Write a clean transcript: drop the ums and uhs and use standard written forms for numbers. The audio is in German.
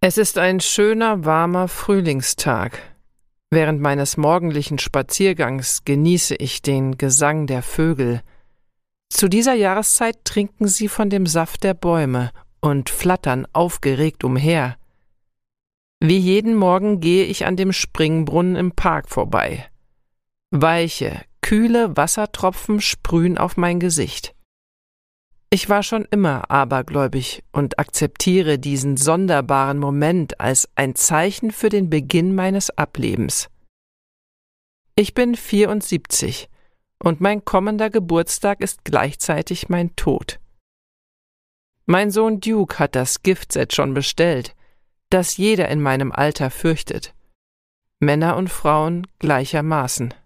Es ist ein schöner, warmer Frühlingstag. Während meines morgendlichen Spaziergangs genieße ich den Gesang der Vögel. Zu dieser Jahreszeit trinken sie von dem Saft der Bäume und flattern aufgeregt umher. Wie jeden Morgen gehe ich an dem Springbrunnen im Park vorbei. Weiche, kühle Wassertropfen sprühen auf mein Gesicht. Ich war schon immer abergläubig und akzeptiere diesen sonderbaren Moment als ein Zeichen für den Beginn meines Ablebens. Ich bin 74 und mein kommender Geburtstag ist gleichzeitig mein Tod. Mein Sohn Duke hat das Giftset schon bestellt, das jeder in meinem Alter fürchtet. Männer und Frauen gleichermaßen.